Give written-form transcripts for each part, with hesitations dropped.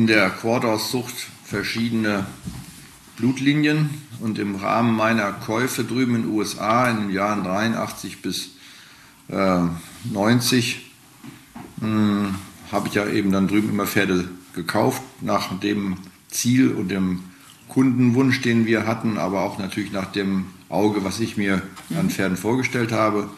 der Quarterhorse-Zucht verschiedene Blutlinien und im Rahmen meiner Käufe drüben in den USA in den Jahren 83 bis 90 habe ich ja eben dann drüben immer Pferde gekauft, nach dem Ziel und dem Kundenwunsch, den wir hatten, aber auch natürlich nach dem Auge, was ich mir an Pferden vorgestellt habe.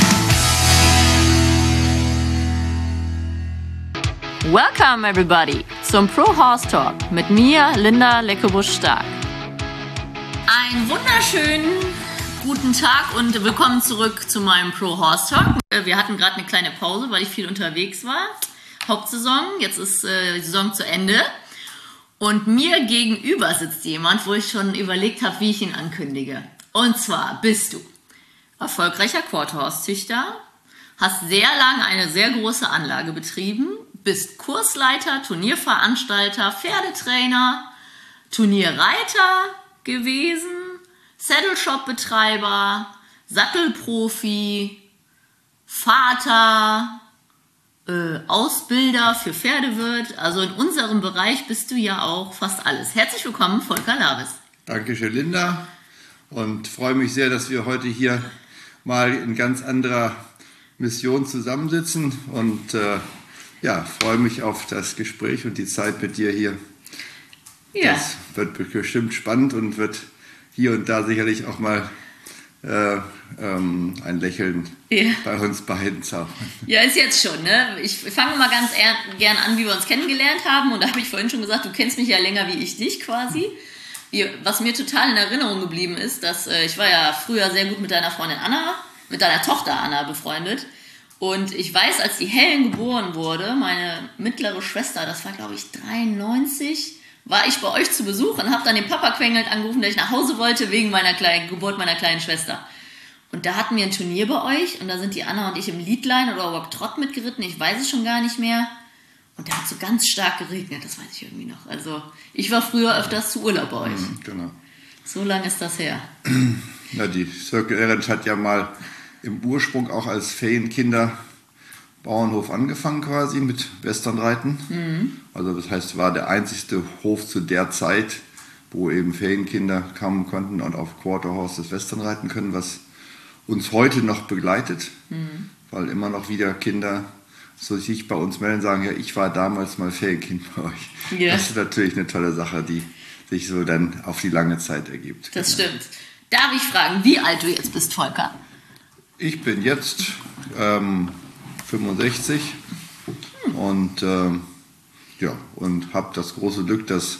Welcome everybody zum Pro Horse Talk mit mir, Linda Leckebusch-Stark. Einen wunderschönen guten Tag und willkommen zurück zu meinem Pro Horse Talk. Wir hatten gerade eine kleine Pause, weil ich viel unterwegs war. Hauptsaison, jetzt ist die Saison zu Ende. Und mir gegenüber sitzt jemand, wo ich schon überlegt habe, wie ich ihn ankündige. Und zwar bist du erfolgreicher Quarterhorse-Züchter, hast sehr lange eine sehr große Anlage betrieben, bist Kursleiter, Turnierveranstalter, Pferdetrainer, Turnierreiter gewesen, Saddle-Shop-Betreiber, Sattelprofi, Vater, Ausbilder für Pferdewirt. Also in unserem Bereich bist du ja auch fast alles. Herzlich willkommen, Volker Labes. Dankeschön, Linda. Und freue mich sehr, dass wir heute hier mal in ganz anderer Mission zusammensitzen. Und freue mich auf das Gespräch und die Zeit mit dir hier. Ja. Das wird bestimmt spannend und wird hier und da sicherlich auch mal ein Lächeln bei uns beiden zaubern. Ja, ist jetzt schon, ne? Ich fange mal ganz gern an, wie wir uns kennengelernt haben. Und da habe ich vorhin schon gesagt, du kennst mich ja länger wie ich dich quasi. Was mir total in Erinnerung geblieben ist, dass ich war ja früher sehr gut mit deiner Freundin Anna, mit deiner Tochter Anna befreundet. Und ich weiß, als die Helen geboren wurde, meine mittlere Schwester, das war glaube ich 93, war ich bei euch zu Besuch und habe dann den Papa quengelnd angerufen, dass ich nach Hause wollte wegen meiner Geburt meiner kleinen Schwester. Und da hatten wir ein Turnier bei euch und da sind die Anna und ich im Leadline oder Walk Trot mitgeritten, ich weiß es schon gar nicht mehr. Und da hat so ganz stark geregnet, das weiß ich irgendwie noch. Also ich war früher öfters zu Urlaub bei euch. Genau. So lange ist das her. Na, die Circle Ranch hat ja mal im Ursprung auch als Ferienkinder-Bauernhof angefangen quasi mit Westernreiten. Also das heißt, war der einzigste Hof zu der Zeit, wo eben Ferienkinder kommen konnten und auf Quarterhorse das Western reiten können, was uns heute noch begleitet, weil immer noch wieder Kinder so sich bei uns melden und sagen, ja, ich war damals mal Ferienkind bei euch. Yeah. Das ist natürlich eine tolle Sache, die sich so dann auf die lange Zeit ergibt. Das stimmt. Darf ich fragen, wie alt du jetzt bist, Volker? Ich bin jetzt 65 und und habe das große Glück, dass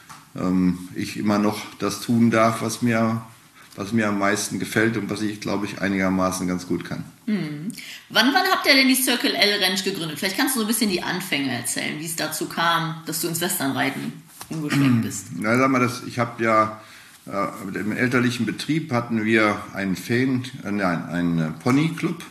ich immer noch das tun darf, was mir am meisten gefällt und was ich, glaube ich, einigermaßen ganz gut kann. Wann habt ihr denn die Circle L Ranch gegründet? Vielleicht kannst du so ein bisschen die Anfänge erzählen, wie es dazu kam, dass du ins Westernreiten umgeschwenkt bist. Na, sag mal, ich habe ja im elterlichen Betrieb hatten wir einen Pony-Club,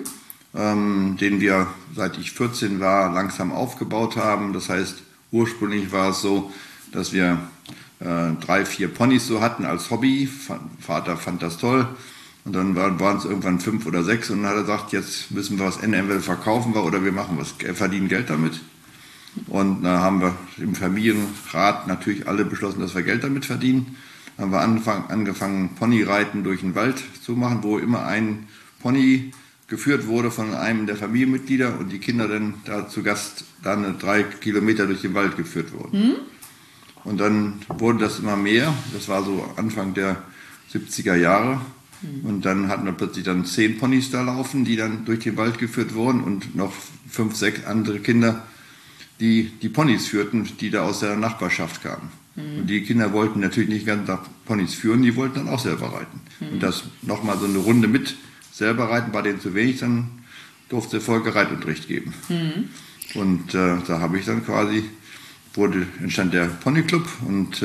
den wir, seit ich 14 war, langsam aufgebaut haben. Das heißt, ursprünglich war es so, dass wir 3, 4 Ponys so hatten als Hobby. Vater fand das toll. Und dann waren es irgendwann 5 oder 6 und dann hat er gesagt, jetzt müssen wir was ändern, entweder verkaufen wir oder wir machen was, verdienen Geld damit. Und da haben wir im Familienrat natürlich alle beschlossen, dass wir Geld damit verdienen. Dann haben wir angefangen, Ponyreiten durch den Wald zu machen, wo immer ein Pony geführt wurde von einem der Familienmitglieder und die Kinder dann da zu Gast dann 3 Kilometer durch den Wald geführt wurden. Und dann wurde das immer mehr, das war so Anfang der 70er Jahre. Und dann hatten wir plötzlich dann 10 Ponys da laufen, die dann durch den Wald geführt wurden und noch 5, 6 andere Kinder, die Ponys führten, die da aus der Nachbarschaft kamen. Und die Kinder wollten natürlich nicht ganz nach Ponys führen, die wollten dann auch selber reiten. Und das nochmal so eine Runde mit selber reiten war denen zu wenig, dann durfte Volker Reitunterricht geben. Und da habe ich dann quasi, entstand der Ponyclub und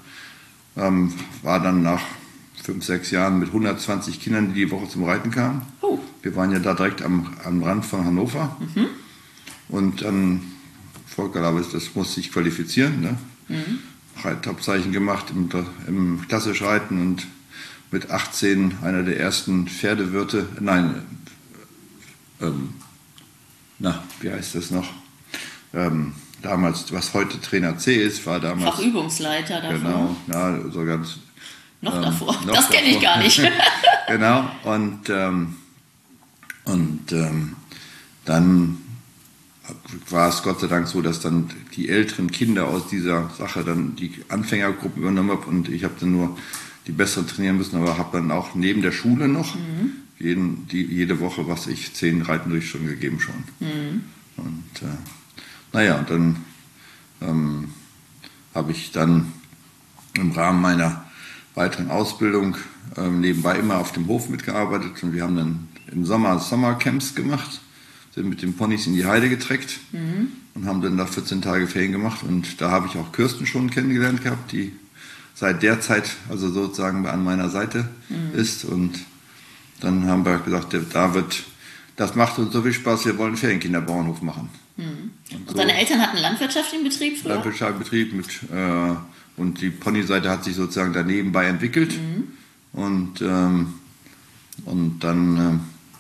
war dann nach 5, 6 Jahren mit 120 Kindern, die Woche zum Reiten kamen. Wir waren ja da direkt am Rand von Hannover. Und dann, Volker Labes, das musste sich qualifizieren, ne? Top-Zeichen gemacht im Klassischreiten und mit 18 einer der ersten Pferdewirte, wie heißt das noch? damals, was heute Trainer C ist, war damals... Fachübungsleiter davor. Genau, ja, so ganz... Noch davor, das kenne ich gar nicht. Genau, und dann war es Gott sei Dank so, dass dann die älteren Kinder aus dieser Sache dann die Anfängergruppen übernommen haben und ich habe dann nur die Besseren trainieren müssen, aber habe dann auch neben der Schule noch jede Woche, 10 Reitendurchstunden gegeben schon. Und und dann habe ich dann im Rahmen meiner weiteren Ausbildung nebenbei immer auf dem Hof mitgearbeitet und wir haben dann im Sommer Sommercamps gemacht, sind mit den Ponys in die Heide getreckt und haben dann da 14 Tage Ferien gemacht und da habe ich auch Kirsten schon kennengelernt gehabt, die seit der Zeit also sozusagen an meiner Seite ist und dann haben wir gesagt, das macht uns so viel Spaß, wir wollen einen Ferienkinderbauernhof machen. Und deine Eltern hatten einen landwirtschaftlichen Betrieb früher? Landwirtschaftlichen Betrieb und die Ponyseite hat sich sozusagen daneben entwickelt und dann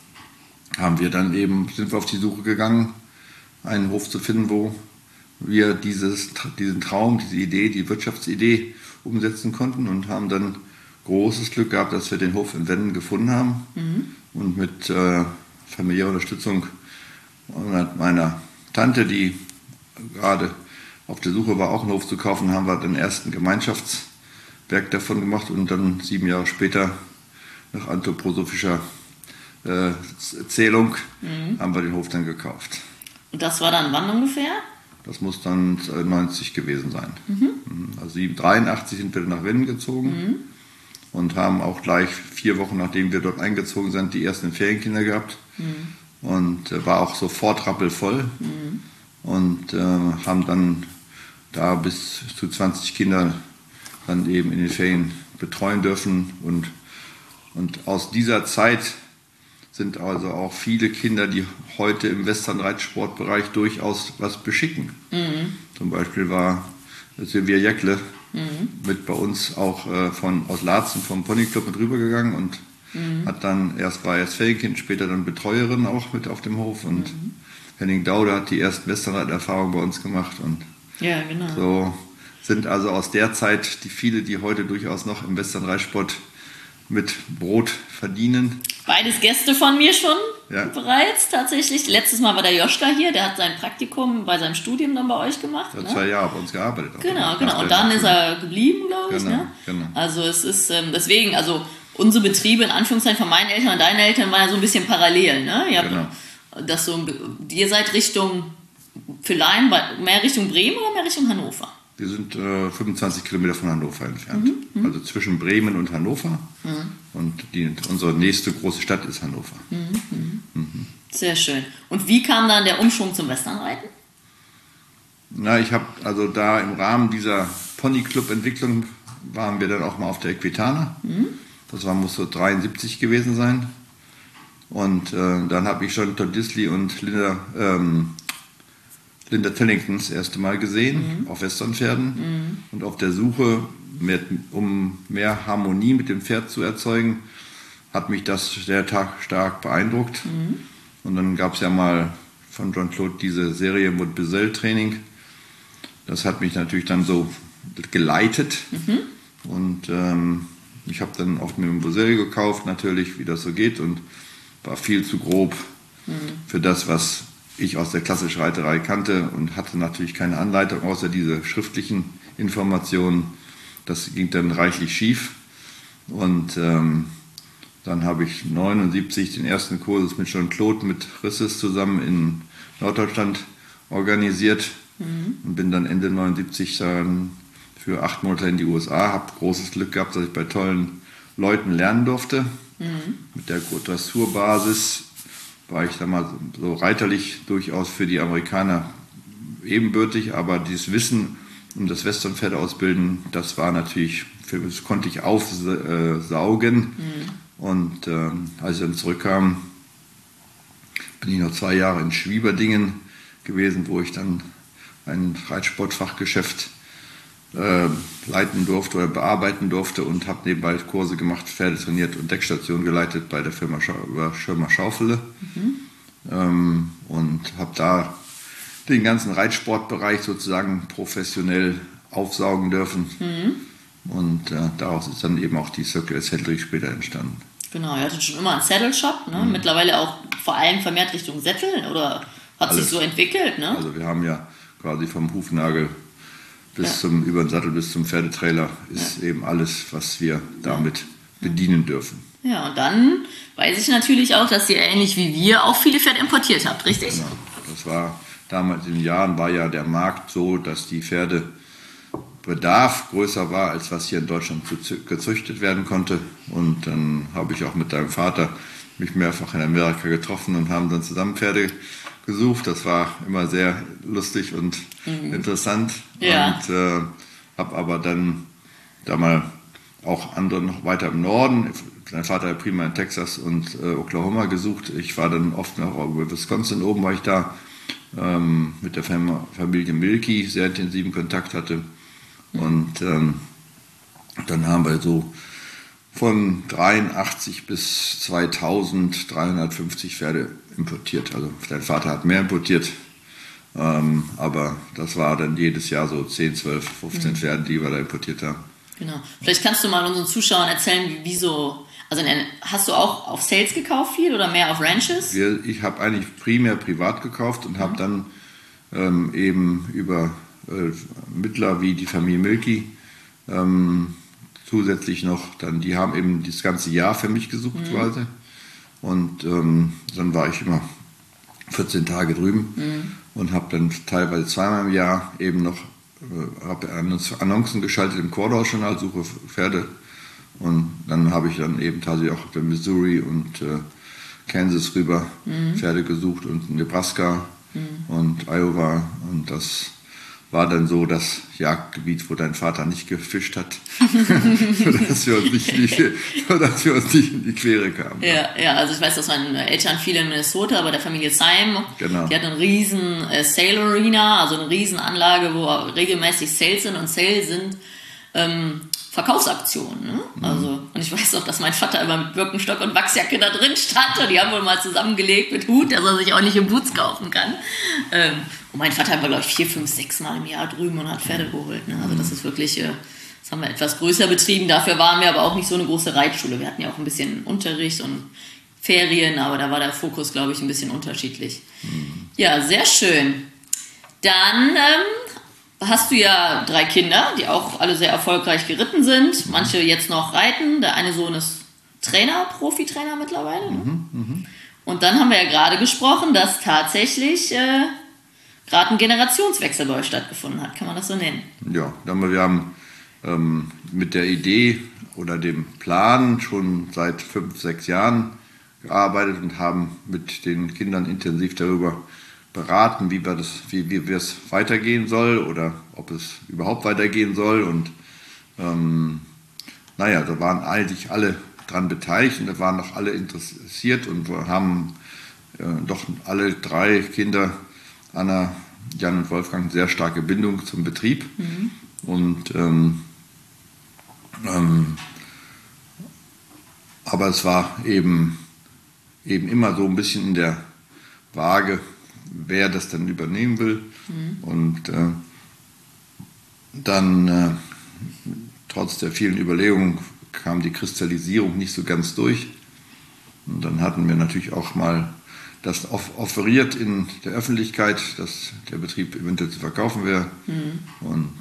sind wir auf die Suche gegangen, einen Hof zu finden, wo wir diesen Traum, diese Idee, die Wirtschaftsidee umsetzen konnten und haben dann großes Glück gehabt, dass wir den Hof in Wenden gefunden haben und mit familiärer Unterstützung meiner Tante, die gerade auf der Suche war, auch einen Hof zu kaufen, haben wir den ersten Gemeinschaftswerk davon gemacht und dann 7 Jahre später nach anthroposophischer Zählung haben wir den Hof dann gekauft. Und das war dann wann ungefähr? Das muss dann 90 gewesen sein. Also 83 sind wir nach Wenden gezogen und haben auch gleich 4 Wochen, nachdem wir dort eingezogen sind, die ersten Ferienkinder gehabt. Und war auch sofort rappelvoll. Und haben dann da bis zu 20 Kinder dann eben in den Ferien betreuen dürfen. Und aus dieser Zeit sind also auch viele Kinder, die heute im Westernreitsportbereich durchaus was beschicken. Zum Beispiel war Silvia Jäckle mit bei uns auch aus Laatzen vom Ponyclub mit rübergegangen und hat dann war erst Ferienkind, später dann Betreuerin auch mit auf dem Hof und Henning Daude hat die ersten Westernreiterfahrungen bei uns gemacht und ja, genau. So sind also aus der Zeit viele, die heute durchaus noch im Westernreitsport mit Brot verdienen. Beides Gäste von mir schon Ja. bereits tatsächlich. Letztes Mal war der Joschka hier, der hat sein Praktikum bei seinem Studium dann bei euch gemacht. Er hat 2 Jahre bei uns gearbeitet. Genau. Und dann ist er geblieben, glaube ich. Genau. Also es ist deswegen, also unsere Betriebe in Anführungszeichen von meinen Eltern und deinen Eltern waren ja so ein bisschen parallel. Ne? Ihr seid Richtung, für Laien, mehr Richtung Bremen oder mehr Richtung Hannover? Wir sind 25 Kilometer von Hannover entfernt. Also zwischen Bremen und Hannover. Und unsere nächste große Stadt ist Hannover. Sehr schön. Und wie kam dann der Umschwung zum Westernreiten? Ich habe also da im Rahmen dieser Ponyclub-Entwicklung waren wir dann auch mal auf der Equitana. Das muss so 73 gewesen sein. Und dann habe ich schon Todd Disley und Linda Tillington das erste Mal gesehen auf Westernpferden und auf der Suche, um mehr Harmonie mit dem Pferd zu erzeugen, hat mich das sehr stark beeindruckt. Und dann gab es ja mal von Jean-Claude diese Serie mit Bezell-Training. Das hat mich natürlich dann so geleitet und ich habe dann oft mit dem Bezell gekauft, natürlich, wie das so geht und war viel zu grob für das, was ich aus der klassischen Reiterei kannte und hatte natürlich keine Anleitung, außer diese schriftlichen Informationen. Das ging dann reichlich schief. Und dann habe ich 79 den ersten Kurs mit Jean-Claude mit Risses zusammen in Norddeutschland organisiert und bin dann Ende 79 dann für 8 Monate in die USA. Habe großes Glück gehabt, dass ich bei tollen Leuten lernen durfte. Mit der Dressurbasis war ich damals so reiterlich durchaus für die Amerikaner ebenbürtig, aber dieses Wissen um das Westernpferd ausbilden, das war natürlich, das konnte ich aufsaugen. Und als ich dann zurückkam, bin ich noch 2 Jahre in Schwieberdingen gewesen, wo ich dann ein Reitsportfachgeschäft leiten durfte oder bearbeiten durfte und habe nebenbei Kurse gemacht, Pferde trainiert und Deckstationen geleitet bei der Firma Schirmer Schaufele und habe da den ganzen Reitsportbereich sozusagen professionell aufsaugen dürfen. Und daraus ist dann eben auch die Circular Saddlery später entstanden. Genau, ihr hattet schon immer einen Saddle-Shop, ne? Mittlerweile auch vor allem vermehrt Richtung Sättel, oder hat sich so entwickelt? Ne? Also wir haben ja quasi vom Hufnagel über den Sattel bis zum Pferdetrailer ist eben alles, was wir damit bedienen dürfen. Ja, und dann weiß ich natürlich auch, dass ihr ähnlich wie wir auch viele Pferde importiert habt, richtig? Genau. Das war damals in den Jahren, war ja der Markt so, dass die Pferdebedarf größer war, als was hier in Deutschland gezüchtet werden konnte. Und dann habe ich auch mit deinem Vater mich mehrfach in Amerika getroffen und haben dann zusammen Pferde gesucht. Das war immer sehr lustig und interessant. Ja. Und habe aber dann da mal auch andere noch weiter im Norden. Mein Vater hat prima in Texas und Oklahoma gesucht. Ich war dann oft noch über Wisconsin oben, weil ich da mit der Familie Milky sehr intensiven Kontakt hatte. Und dann haben wir so von 83 bis 2000 350 Pferde importiert. Also dein Vater hat mehr importiert, aber das war dann jedes Jahr so 10, 12, 15 Pferde, die wir da importiert haben. Genau. Vielleicht kannst du mal unseren Zuschauern erzählen, wieso. Also hast du auch auf Sales gekauft viel oder mehr auf Ranches? Ich habe eigentlich primär privat gekauft und habe dann eben über Mittler wie die Familie Milky zusätzlich noch, die haben eben das ganze Jahr für mich gesucht quasi. Und dann war ich immer 14 Tage drüben und habe dann teilweise zweimal im Jahr eben noch Annoncen geschaltet im Cordor-Journal, suche Pferde. Und dann habe ich dann eben tatsächlich auch bei Missouri und Kansas rüber Pferde gesucht und Nebraska und Iowa. Und das war dann so das Jagdgebiet, wo dein Vater nicht gefischt hat, sodass wir uns nicht in die Quere kamen. Ja, also ich weiß, dass meine Eltern viele in Minnesota bei der Familie Syme, genau. Die hat einen riesen Sale Arena, also eine riesen Anlage, wo regelmäßig Sales sind, und Sales sind Verkaufsaktionen. Ne? Also, und ich weiß auch, dass mein Vater immer mit Birkenstock und Wachsjacke da drin stand, und die haben wohl mal zusammengelegt mit Hut, dass er sich auch nicht im Boots kaufen kann. Und mein Vater war, glaube ich, 4, 5, 6 Mal im Jahr drüben und hat Pferde geholt. Ne? Also das ist wirklich, das haben wir etwas größer betrieben. Dafür waren wir aber auch nicht so eine große Reitschule. Wir hatten ja auch ein bisschen Unterricht und Ferien, aber da war der Fokus, glaube ich, ein bisschen unterschiedlich. Ja, sehr schön. Dann hast du ja 3 Kinder, die auch alle sehr erfolgreich geritten sind. Manche jetzt noch reiten. Der eine Sohn ist Trainer, Profitrainer mittlerweile. Ne? Und dann haben wir ja gerade gesprochen, dass tatsächlich gerade ein Generationswechsel bei euch stattgefunden hat. Kann man das so nennen? Ja, wir haben mit der Idee oder dem Plan schon seit 5, 6 Jahren gearbeitet und haben mit den Kindern intensiv darüber beraten, wie es weitergehen soll oder ob es überhaupt weitergehen soll. Und da waren eigentlich alle dran beteiligt und da waren noch alle interessiert, und wir haben doch alle 3 Kinder, Anna, Jan und Wolfgang, sehr starke Bindung zum Betrieb. Und aber es war eben immer so ein bisschen in der Waage, wer das dann übernehmen will. Und dann trotz der vielen Überlegungen kam die Kristallisierung nicht so ganz durch. Und dann hatten wir natürlich auch mal das offeriert in der Öffentlichkeit, dass der Betrieb eventuell zu verkaufen wäre. Und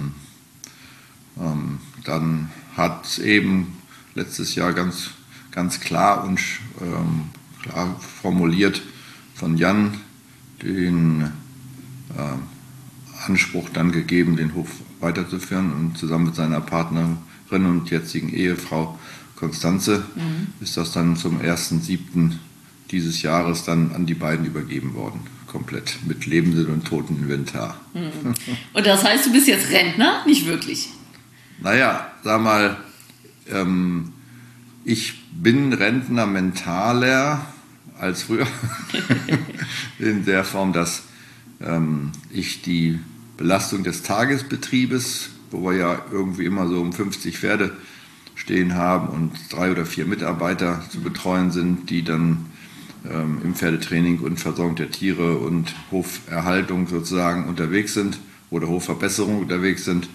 dann hat es eben letztes Jahr ganz klar und klar formuliert von Jan den Anspruch dann gegeben, den Hof weiterzuführen, und zusammen mit seiner Partnerin und jetzigen Ehefrau Konstanze ist das dann zum 1.7. dieses Jahres dann an die beiden übergeben worden, komplett, mit lebendem und totem Inventar. Und das heißt, du bist jetzt Rentner? Nicht wirklich? Naja, sag mal, ich bin Rentner mentaler als früher, in der Form, dass ich die Belastung des Tagesbetriebes, wo wir ja irgendwie immer so um 50 Pferde stehen haben und 3 oder 4 Mitarbeiter zu betreuen sind, die dann im Pferdetraining und Versorgung der Tiere und Hoferhaltung sozusagen unterwegs sind oder Hofverbesserung unterwegs sind.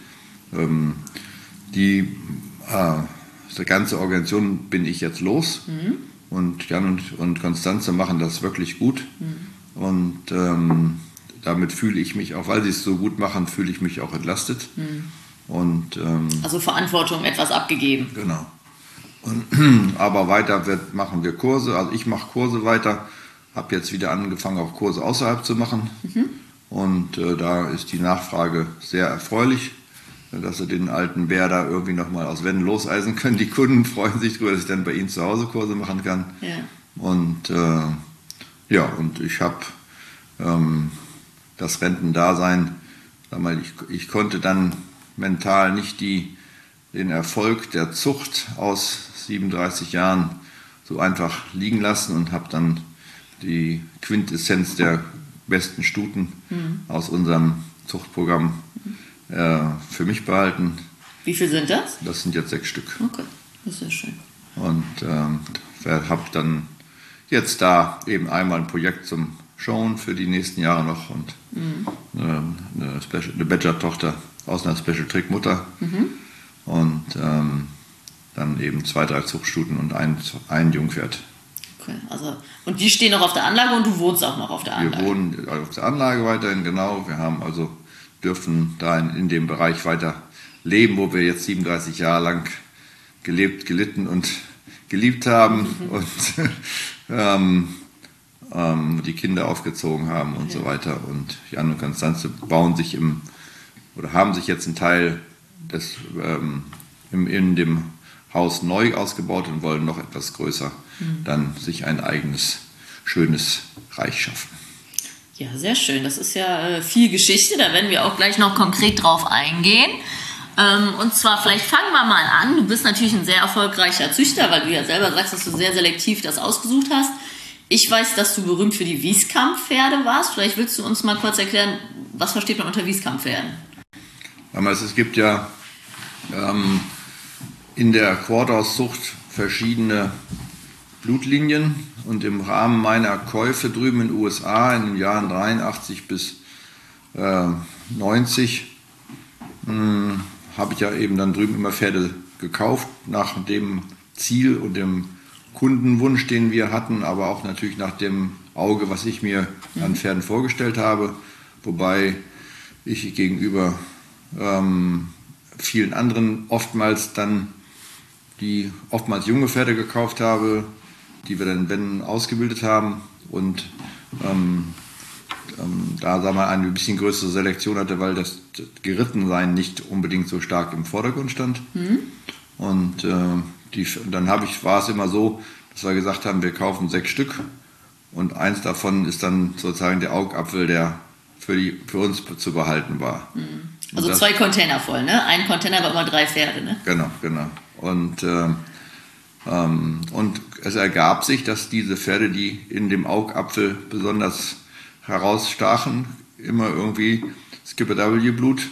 Die ganze Organisation bin ich jetzt los. Und Jan und Konstanze machen das wirklich gut. Und damit fühle ich mich, auch weil sie es so gut machen, fühle ich mich auch entlastet. Und, also Verantwortung etwas abgegeben. Genau. Aber weiter machen wir Kurse. Also ich mache Kurse weiter. Habe jetzt wieder angefangen, auch Kurse außerhalb zu machen. Und da ist die Nachfrage sehr erfreulich, dass sie den alten Bär da irgendwie nochmal aus Wänden loseisen können. Die Kunden freuen sich darüber, dass ich dann bei ihnen zu Hause Kurse machen kann. Ja. Und und ich habe das Rentendasein, ich konnte dann mental nicht den Erfolg der Zucht aus 37 Jahren so einfach liegen lassen und habe dann die Quintessenz der besten Stuten aus unserem Zuchtprogramm für mich behalten. Wie viel sind das? Das sind jetzt 6 Stück. Okay, das ist ja schön. Und habe dann jetzt da eben einmal ein Projekt zum Showen für die nächsten Jahre noch und eine Badger-Tochter aus einer Special-Trick-Mutter und dann eben 2, 3 Zuchtstuten und ein Jungpferd. Okay, also, und die stehen noch auf der Anlage und du wohnst auch noch auf der Anlage? Wir wohnen auf der Anlage weiterhin, genau. Wir haben dürfen da in dem Bereich weiter leben, wo wir jetzt 37 Jahre lang gelebt, gelitten und geliebt haben und die Kinder aufgezogen haben und so weiter. Und Jan und Konstanze haben sich jetzt einen Teil in dem Haus neu ausgebaut und wollen noch etwas größer dann sich ein eigenes, schönes Reich schaffen. Ja, sehr schön. Das ist ja viel Geschichte. Da werden wir auch gleich noch konkret drauf eingehen. Und zwar, vielleicht fangen wir mal an. Du bist natürlich ein sehr erfolgreicher Züchter, weil du ja selber sagst, dass du sehr selektiv das ausgesucht hast. Ich weiß, dass du berühmt für die Wieskamp-Pferde warst. Vielleicht willst du uns mal kurz erklären, was versteht man unter Wieskamp-Pferden? Es gibt ja in der Quarterhouse-Zucht verschiedene Blutlinien und im Rahmen meiner Käufe drüben in den USA in den Jahren 83 bis 90 habe ich ja eben dann drüben immer Pferde gekauft nach dem Ziel und dem Kundenwunsch, den wir hatten, aber auch natürlich nach dem Auge, was ich mir an Pferden vorgestellt habe, wobei ich gegenüber vielen anderen oftmals junge Pferde gekauft habe, die wir dann ausgebildet haben und da sagen wir eine bisschen größere Selektion hatte, weil das Gerittensein nicht unbedingt so stark im Vordergrund stand. Und dann war es immer so, dass wir gesagt haben, wir kaufen 6 Stück und eins davon ist dann sozusagen der Augapfel, der für uns zu behalten war. Also 2 Container voll, ne? Ein Container war immer 3 Pferde, ne? Genau. Und es ergab sich, dass diese Pferde, die in dem Augapfel besonders herausstachen, immer irgendwie Skipper W-Blut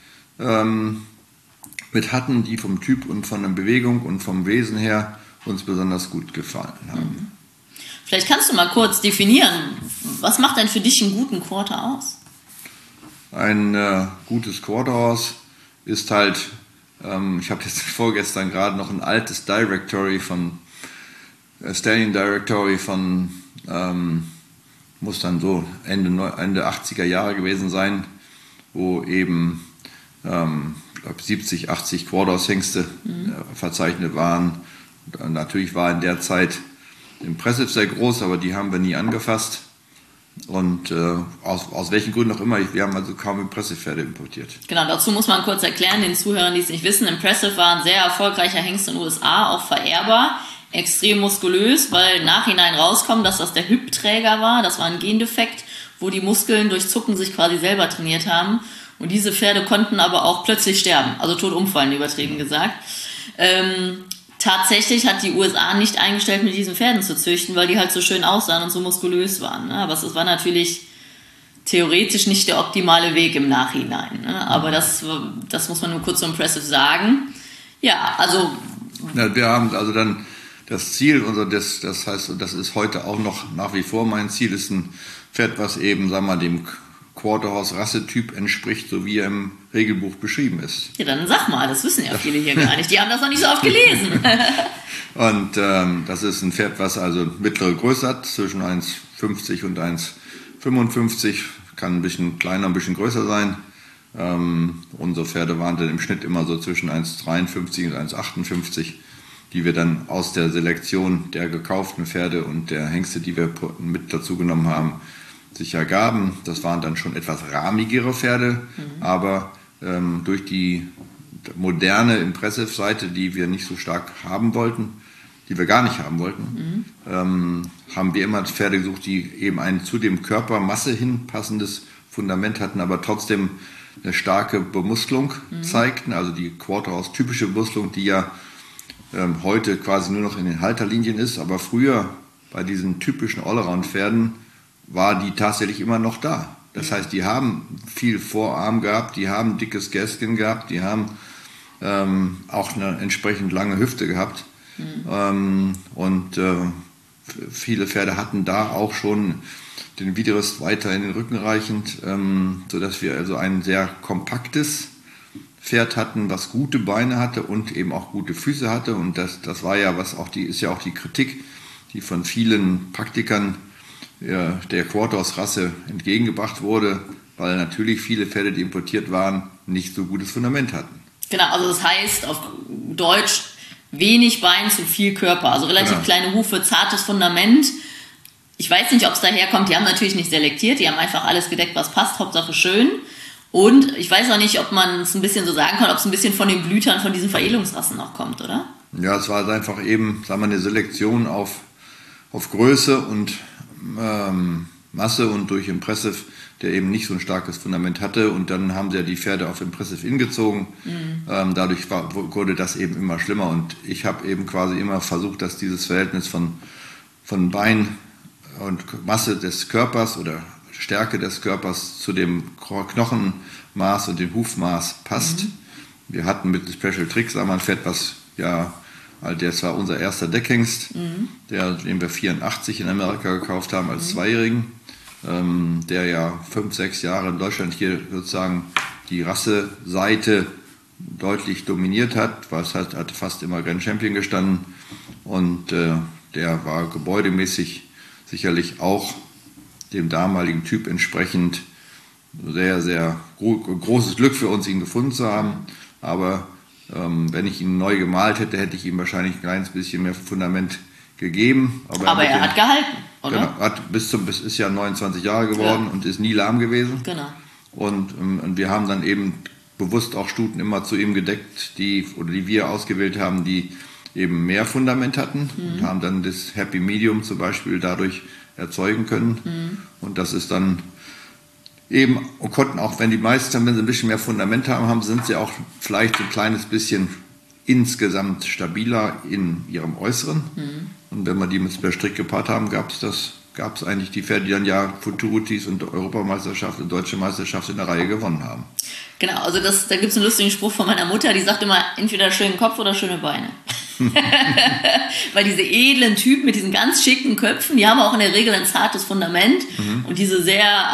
mit hatten, die vom Typ und von der Bewegung und vom Wesen her uns besonders gut gefallen haben. Vielleicht kannst du mal kurz definieren, was macht denn für dich einen guten Quarter aus? Ein gutes Quarterhouse ist halt, ich habe jetzt vorgestern gerade noch ein altes Directory Stallion Directory von, muss dann so Ende 80er Jahre gewesen sein, wo eben 70, 80 Quarterhouse-Hengste verzeichnet waren. Und natürlich war in der Zeit Impressive sehr groß, aber die haben wir nie angefasst. Und aus welchen Gründen auch immer, wir haben also kaum Impressive-Pferde importiert. Genau, dazu muss man kurz erklären, den Zuhörern, die es nicht wissen, Impressive war ein sehr erfolgreicher Hengst in den USA, auch verehrbar, extrem muskulös, weil im Nachhinein rauskommt, dass das der Hüpfträger war, das war ein Gendefekt, wo die Muskeln durch Zucken sich quasi selber trainiert haben. Und diese Pferde konnten aber auch plötzlich sterben, also tot umfallen, übertrieben gesagt. Tatsächlich hat die USA nicht eingestellt, mit diesen Pferden zu züchten, weil die halt so schön aussahen und so muskulös waren. Ne? Aber es war natürlich theoretisch nicht der optimale Weg im Nachhinein. Ne? Aber das muss man nur kurz so impressive sagen. Ja, also... Ja, wir haben also dann das Ziel, das heißt, und das ist heute auch noch nach wie vor mein Ziel, ist ein Pferd, was eben, sagen wir mal, dem Quarterhorse-Rassetyp entspricht, so wie er im Regelbuch beschrieben ist. Ja, dann sag mal, das wissen ja viele hier gar nicht. Die haben das noch nicht so oft gelesen. Und das ist ein Pferd, was also mittlere Größe hat, zwischen 1,50 und 1,55, kann ein bisschen kleiner, ein bisschen größer sein. Unsere Pferde waren dann im Schnitt immer so zwischen 1,53 und 1,58, die wir dann aus der Selektion der gekauften Pferde und der Hengste, die wir mit dazu genommen haben, sich ergaben. Das waren dann schon etwas rahmigere Pferde, aber durch die moderne Impressive-Seite, die wir nicht so stark haben wollten, die wir gar nicht haben wollten, haben wir immer Pferde gesucht, die eben ein zu dem Körpermasse hin passendes Fundament hatten, aber trotzdem eine starke Bemuskelung zeigten, also die Quarterhouse-typische Bemuskelung, die ja heute quasi nur noch in den Halterlinien ist, aber früher bei diesen typischen Allround-Pferden war die tatsächlich immer noch da. Das heißt, die haben viel Vorarm gehabt, die haben dickes Gaskin gehabt, die haben auch eine entsprechend lange Hüfte gehabt. Viele Pferde hatten da auch schon den Widerrist weiter in den Rücken reichend, sodass wir also ein sehr kompaktes Pferd hatten, was gute Beine hatte und eben auch gute Füße hatte. Und das war ja ist ja auch die Kritik, die von vielen Praktikern der Quarterhouse-Rasse entgegengebracht wurde, weil natürlich viele Pferde, die importiert waren, nicht so gutes Fundament hatten. Genau, also das heißt auf Deutsch wenig Bein zu viel Körper, also relativ kleine Hufe, zartes Fundament. Ich weiß nicht, ob es daherkommt, die haben natürlich nicht selektiert, die haben einfach alles gedeckt, was passt, Hauptsache schön. Und ich weiß auch nicht, ob man es ein bisschen so sagen kann, ob es ein bisschen von den Blütern von diesen Veredelungsrassen noch kommt, oder? Ja, es war einfach eben, sagen wir, eine Selektion auf Größe und Masse und durch Impressive, der eben nicht so ein starkes Fundament hatte. Und dann haben sie ja die Pferde auf Impressive hingezogen. Dadurch wurde das eben immer schlimmer. Und ich habe eben quasi immer versucht, dass dieses Verhältnis von Bein und Masse des Körpers oder Stärke des Körpers zu dem Knochenmaß und dem Hufmaß passt. Wir hatten mit Special Tricks einmal ein Pferd, was ja, das war unser erster Deckhengst, den wir 84 in Amerika gekauft haben als Zweijährigen, der ja 5, 6 Jahre in Deutschland hier sozusagen die Rasseseite deutlich dominiert hat, was hat fast immer Grand Champion gestanden und der war gebäudemäßig sicherlich auch dem damaligen Typ entsprechend sehr, sehr großes Glück für uns, ihn gefunden zu haben. Aber wenn ich ihn neu gemalt hätte, hätte ich ihm wahrscheinlich ein kleines bisschen mehr Fundament gegeben. Aber er hat gehalten, oder? Genau, ist ja 29 Jahre geworden und ist nie lahm gewesen. Genau. Und wir haben dann eben bewusst auch Stuten immer zu ihm gedeckt, die wir ausgewählt haben, die eben mehr Fundament hatten und haben dann das Happy Medium zum Beispiel dadurch erzeugen können. Und das ist dann eben, und konnten auch, wenn sie ein bisschen mehr Fundament haben, sind sie auch vielleicht ein kleines bisschen insgesamt stabiler in ihrem Äußeren. Und wenn wir die mit Special Trick gepaart haben, gab es eigentlich die Pferde, die dann ja Futurities und Europameisterschaft und Deutsche Meisterschaft in der Reihe gewonnen haben. Genau, also da gibt es einen lustigen Spruch von meiner Mutter, die sagt immer, entweder schönen Kopf oder schöne Beine. Weil diese edlen Typen mit diesen ganz schicken Köpfen, die haben auch in der Regel ein zartes Fundament und diese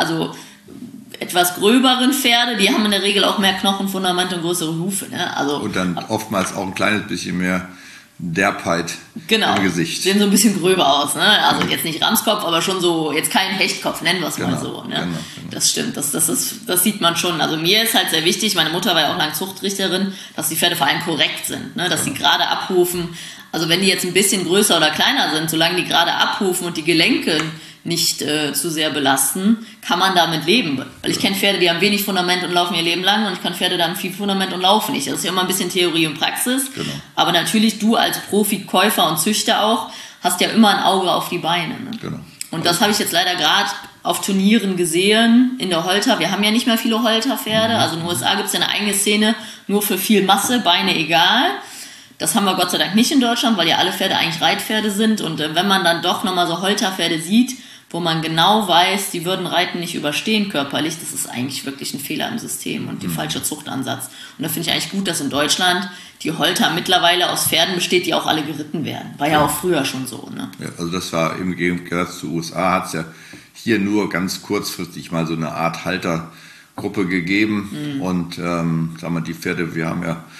etwas gröberen Pferde, die haben in der Regel auch mehr Knochenfundament und größere Hufe. Ne? Also, und dann oftmals auch ein kleines bisschen mehr Derbheit im Gesicht. Sehen so ein bisschen gröber aus. Ne? Also jetzt nicht Ramskopf, aber schon so, jetzt kein Hechtkopf, nennen wir es mal so. Ne? Genau. Das stimmt, das sieht man schon. Also mir ist halt sehr wichtig, meine Mutter war ja auch lange Zuchtrichterin, dass die Pferde vor allem korrekt sind, ne? Dass sie gerade abrufen. Also wenn die jetzt ein bisschen größer oder kleiner sind, solange die gerade abrufen und die Gelenke nicht zu sehr belasten, kann man damit leben. Weil ich kenne Pferde, die haben wenig Fundament und laufen ihr Leben lang und ich kann Pferde, die haben viel Fundament und laufen nicht. Das ist ja immer ein bisschen Theorie und Praxis. Genau. Aber natürlich, du als Profi-Käufer und Züchter auch, hast ja immer ein Auge auf die Beine. Ne? Genau. Und das habe ich jetzt leider gerade auf Turnieren gesehen, in der Holter. Wir haben ja nicht mehr viele Holterpferde. Also in den USA gibt es ja eine eigene Szene, nur für viel Masse, Beine egal. Das haben wir Gott sei Dank nicht in Deutschland, weil ja alle Pferde eigentlich Reitpferde sind. Und wenn man dann doch nochmal so Holterpferde sieht, wo man genau weiß, die würden Reiten nicht überstehen körperlich, das ist eigentlich wirklich ein Fehler im System und der falsche Zuchtansatz. Und da finde ich eigentlich gut, dass in Deutschland die Holter mittlerweile aus Pferden besteht, die auch alle geritten werden. War ja auch früher schon so. Ne? Ja, also das war im Gegensatz zu USA, hat es ja hier nur ganz kurzfristig mal so eine Art Haltergruppe gegeben. Und sagen wir, die Pferde, wir haben ja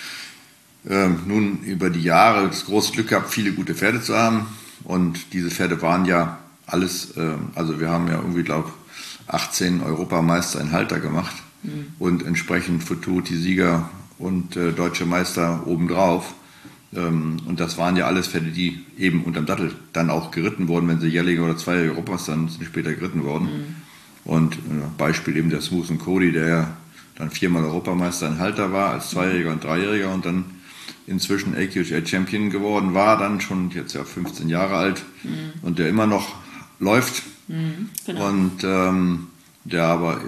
nun über die Jahre das große Glück gehabt, viele gute Pferde zu haben. Und diese Pferde waren ja alles, also wir haben ja irgendwie, glaube ich, 18 Europameister in Halter gemacht und entsprechend Futurity-Sieger und deutsche Meister obendrauf. Und das waren ja alles Pferde, die eben unterm Sattel dann auch geritten wurden, wenn sie jährliche oder zweijährige Europameister sind später geritten worden. Und Beispiel eben der Smooth & Cody, der ja dann 4-mal Europameister in Halter war, als Zweijähriger und Dreijähriger und dann inzwischen AQHA Champion geworden war, dann schon jetzt ja 15 Jahre alt und der immer noch läuft. Genau. Und der aber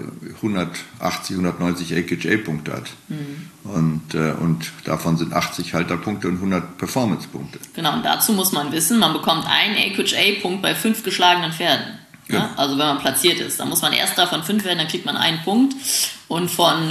180, 190 AQHA-Punkte hat. Und davon sind 80 Halterpunkte und 100 Performance-Punkte. Genau, und dazu muss man wissen, man bekommt einen AQHA-Punkt bei 5 geschlagenen Pferden. Ja. Ja? Also wenn man platziert ist. Dann muss man erster von 5 werden, dann kriegt man einen Punkt. Und von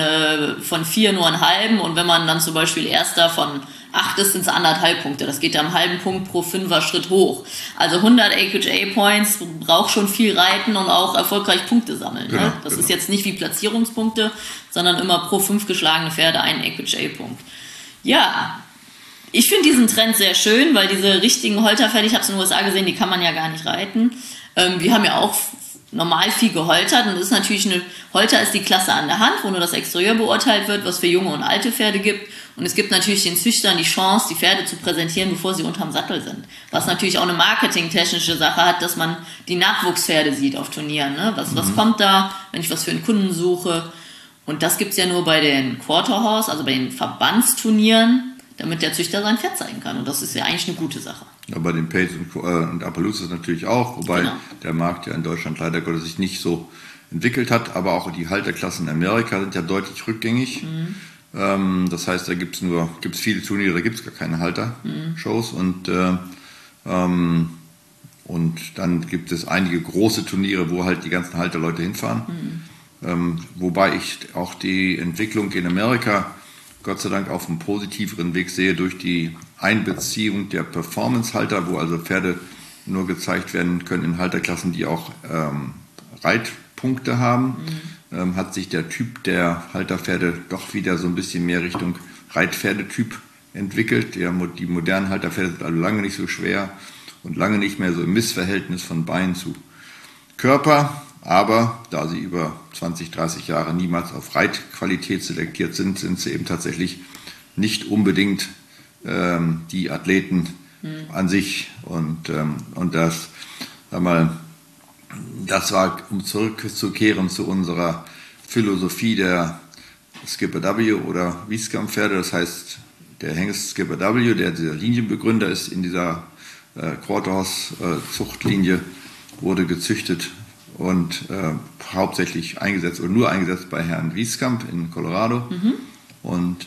4 nur einen halben. Und wenn man dann zum Beispiel erster von 8 ist, sind es 1,5 Punkte. Das geht ja einen halben Punkt pro 5er Schritt hoch. Also 100 AQHA-Points braucht schon viel Reiten und auch erfolgreich Punkte sammeln. Genau, ne? Das ist jetzt nicht wie Platzierungspunkte, sondern immer pro 5 geschlagene Pferde einen AQHA-Punkt. Ja, ich finde diesen Trend sehr schön, weil diese richtigen Holterpferde, ich habe es in den USA gesehen, die kann man ja gar nicht reiten. Wir haben ja auch normal viel geholtert und das ist natürlich Holter ist die Klasse an der Hand, wo nur das Exterieur beurteilt wird, was für junge und alte Pferde gibt. Und es gibt natürlich den Züchtern die Chance, die Pferde zu präsentieren, bevor sie unterm Sattel sind. Was natürlich auch eine marketingtechnische Sache hat, dass man die Nachwuchspferde sieht auf Turnieren. Ne? Was kommt da, wenn ich was für einen Kunden suche? Und das gibt es ja nur bei den Quarterhorse, also bei den Verbandsturnieren, damit der Züchter sein Pferd zeigen kann. Und das ist ja eigentlich eine gute Sache. Ja, bei den Pace und Appaloosas natürlich auch, wobei der Markt ja in Deutschland leider Gottes sich nicht so entwickelt hat, aber auch die Halterklassen in Amerika sind ja deutlich rückgängig. Das heißt, da gibt es viele Turniere, da gibt es gar keine Halter-Shows und dann gibt es einige große Turniere, wo halt die ganzen Halterleute hinfahren. Wobei ich auch die Entwicklung in Amerika Gott sei Dank auf einem positiveren Weg sehe durch die Einbeziehung der Performance-Halter, wo also Pferde nur gezeigt werden können in Halterklassen, die auch Reitpunkte haben, hat sich der Typ der Halterpferde doch wieder so ein bisschen mehr Richtung Reitpferdetyp entwickelt. Die modernen Halterpferde sind also lange nicht so schwer und lange nicht mehr so im Missverhältnis von Bein zu Körper. Aber da sie über 20, 30 Jahre niemals auf Reitqualität selektiert sind, sind sie eben tatsächlich nicht unbedingt die Athleten an sich. Und das, sag mal, das war, um zurückzukehren zu unserer Philosophie der Skipper W oder Wieskamp-Pferde. Das heißt, der Hengst Skipper W, der dieser Linienbegründer ist in dieser Quarterhorse-Zuchtlinie, wurde gezüchtet und hauptsächlich eingesetzt oder nur eingesetzt bei Herrn Wieskamp in Colorado. Und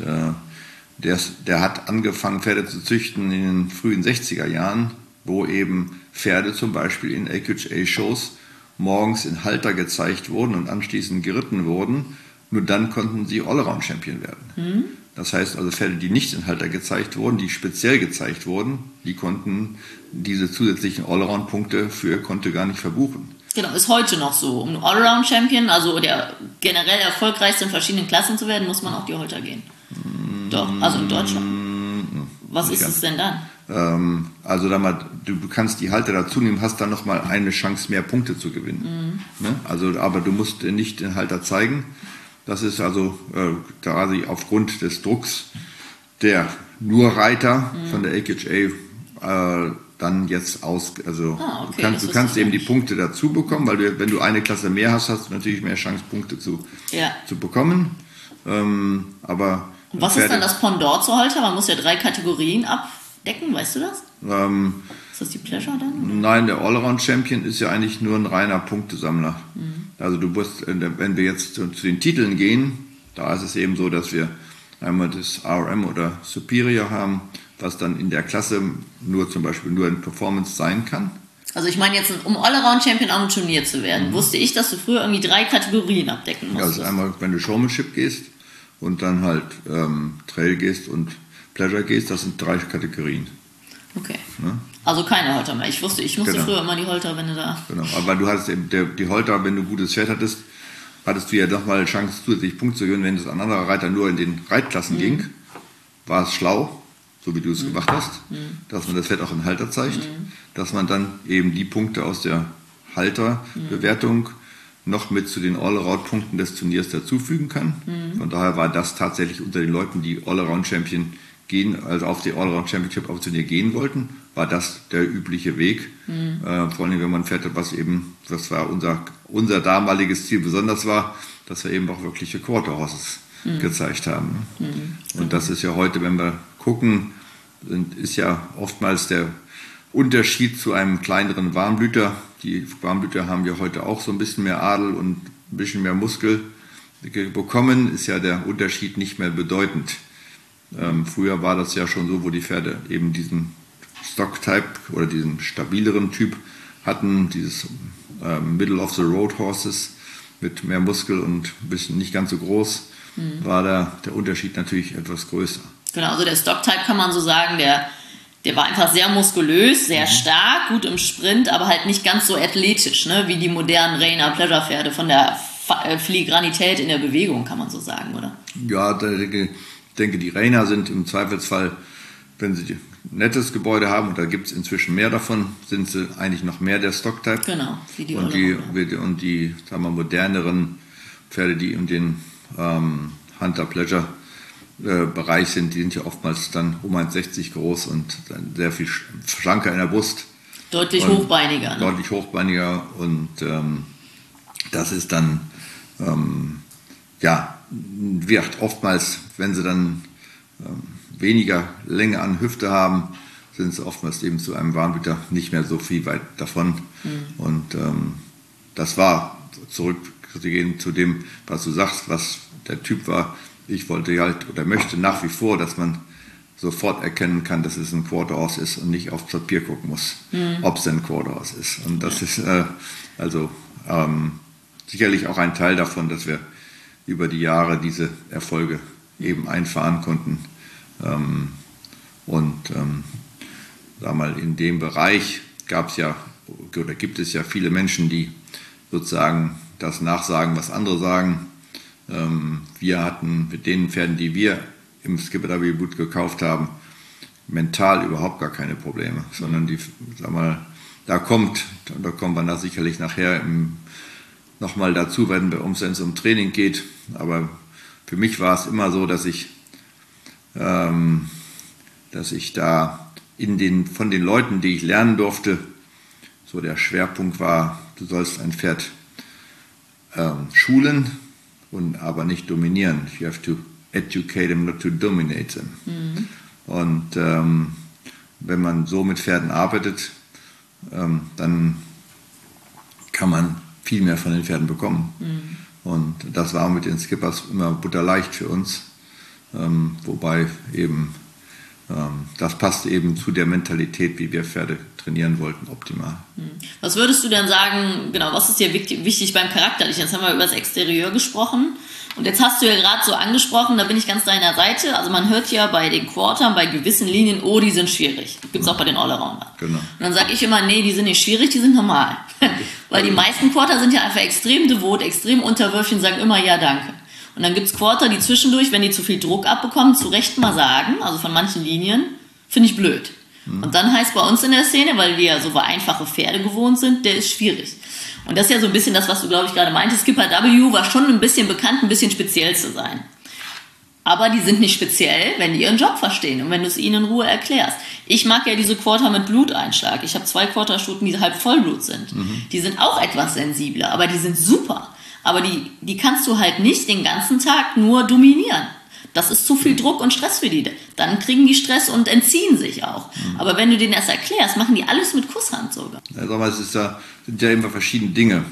der hat angefangen, Pferde zu züchten in den frühen 60er Jahren, wo eben Pferde zum Beispiel in AQHA-Shows morgens in Halter gezeigt wurden und anschließend geritten wurden. Nur dann konnten sie Allround-Champion werden. Das heißt also, Pferde, die nicht in Halter gezeigt wurden, die speziell gezeigt wurden, die konnten diese zusätzlichen Allround-Punkte konnte gar nicht verbuchen. Genau, ist heute noch so. Um Allround-Champion, also der generell erfolgreichste in verschiedenen Klassen zu werden, muss man auf die Holter gehen. Doch, also in Deutschland. Was ist es denn dann? Also du kannst die Halter dazu nehmen, hast dann nochmal eine Chance, mehr Punkte zu gewinnen. Ne? Also, aber du musst nicht den Halter zeigen. Das ist also quasi aufgrund des Drucks der nur Reiter von der AQHA dann jetzt du kannst eben die Punkte dazu bekommen, weil wenn du eine Klasse mehr hast, hast du natürlich mehr Chance, Punkte zu bekommen. Aber und was ist dann das Pendant zu Halter? Man muss ja 3 Kategorien abdecken, weißt du das? Ist das die Pleasure dann? Nein, der Allround-Champion ist ja eigentlich nur ein reiner Punktesammler. Also wenn wir jetzt zu den Titeln gehen, da ist es eben so, dass wir einmal das RM oder Superior haben, was dann in der Klasse zum Beispiel nur in Performance sein kann. Also ich meine jetzt, um Allround-Champion am Turnier zu werden, wusste ich, dass du früher irgendwie 3 Kategorien abdecken musst. Ja, also einmal, wenn du Showmanship gehst und dann halt Trail gehst und Pleasure gehst, das sind 3 Kategorien. Okay. Ne? Also keine Holter mehr. Ich musste früher immer die Holter, wenn du da... Genau, aber du hattest eben die Holter, wenn du ein gutes Pferd hattest du ja nochmal Chance, zusätzlich Punkte zu gewinnen. Wenn es ein anderer Reiter nur in den Reitklassen ging, war es schlau, so wie du es gemacht hast, dass man das Pferd auch in Halter zeigt, dass man dann eben die Punkte aus der Halterbewertung noch mit zu den All-Around-Punkten des Turniers dazufügen kann. Von daher war das tatsächlich unter den Leuten, die All-Around-Champion gehen, also auf die All-Around-Championship auf Turnier gehen wollten, war das der übliche Weg. Vor allem, wenn man ein Pferd hat, das war unser damaliges Ziel besonders war, dass wir eben auch wirkliche Quarter Horses gezeigt haben. Und das ist ja heute, wenn wir gucken, ist ja oftmals der Unterschied zu einem kleineren Warmblüter. Die Warmblüter haben ja heute auch so ein bisschen mehr Adel und ein bisschen mehr Muskel bekommen, ist ja der Unterschied nicht mehr bedeutend. Früher war das ja schon so, wo die Pferde eben diesen Stock-Type oder diesen stabileren Typ hatten, dieses Middle-of-the-Road Horses mit mehr Muskel und ein bisschen nicht ganz so groß, war der Unterschied natürlich etwas größer. Genau, also der Stock-Type kann man so sagen, der war einfach sehr muskulös, sehr stark, gut im Sprint, aber halt nicht ganz so athletisch, ne, wie die modernen Reiner-Pleasure-Pferde von der Filigranität in der Bewegung, kann man so sagen, oder? Ja, ich denke, die Reiner sind im Zweifelsfall, wenn sie ein nettes Gebäude haben, und da gibt es inzwischen mehr davon, sind sie eigentlich noch mehr der Stock-Type. Genau, wie die und die sagen wir, moderneren Pferde, die in den Hunter-Pleasure-Bereich sind, die sind ja oftmals dann um 1,60 groß und dann sehr viel schlanker in der Brust. Deutlich hochbeiniger. Ne? Deutlich hochbeiniger und das ist dann, wird oftmals, wenn sie dann weniger Länge an Hüfte haben, sind sie oftmals eben zu einem Warmblüter nicht mehr so viel weit davon. Und das war, zurückzugehen zu dem, was du sagst, was der Typ war. Ich wollte halt oder möchte nach wie vor, dass man sofort erkennen kann, dass es ein Quarter Horse ist und nicht aufs Papier gucken muss, ob es ein Quarter Horse ist. Und das ist sicherlich auch ein Teil davon, dass wir über die Jahre diese Erfolge eben einfahren konnten. Sag mal, in dem Bereich gibt es ja viele Menschen, die sozusagen das nachsagen, was andere sagen. Wir hatten mit den Pferden, die wir im Skipper W. Boot gekauft haben, mental überhaupt gar keine Probleme, sondern da kommen wir sicherlich nachher nochmal dazu, wenn es um Training geht. Aber für mich war es immer so, dass ich da von den Leuten, die ich lernen durfte, so der Schwerpunkt war, du sollst ein Pferd schulen und aber nicht dominieren. You have to educate them, not to dominate them. Und wenn man so mit Pferden arbeitet, dann kann man viel mehr von den Pferden bekommen. Und das war mit den Skippers immer butterleicht für uns, wobei eben das passte eben zu der Mentalität, wie wir Pferde trainieren wollten, optimal. Was würdest du denn sagen, genau, was ist dir wichtig beim Charakterlichen? Jetzt haben wir über das Exterieur gesprochen und jetzt hast du ja gerade so angesprochen, da bin ich ganz deiner Seite, also man hört ja bei den Quartern, bei gewissen Linien, oh, die sind schwierig. Gibt es auch bei den Allrounder. Genau. Und dann sage ich immer, nee, die sind nicht schwierig, die sind normal. Weil die meisten Quarter sind ja einfach extrem devot, extrem unterwürfig und sagen immer ja, danke. Und dann gibt es Quarter, die zwischendurch, wenn die zu viel Druck abbekommen, zu Recht mal sagen, also von manchen Linien, finde ich blöd. Und dann heißt bei uns in der Szene, weil wir ja so einfache Pferde gewohnt sind, der ist schwierig. Und das ist ja so ein bisschen das, was du, glaube ich, gerade meintest. Skipper W war schon ein bisschen bekannt, ein bisschen speziell zu sein. Aber die sind nicht speziell, wenn die ihren Job verstehen und wenn du es ihnen in Ruhe erklärst. Ich mag ja diese Quarter mit Bluteinschlag. Ich habe 2 Quarterstuten, die halb Vollblut sind. Die sind auch etwas sensibler, aber die sind super. Aber die kannst du halt nicht den ganzen Tag nur dominieren. Das ist zu viel Druck und Stress für die. Dann kriegen die Stress und entziehen sich auch. Aber wenn du denen das erklärst, machen die alles mit Kusshand sogar. Ja, sag mal, sind ja immer verschiedene Dinge.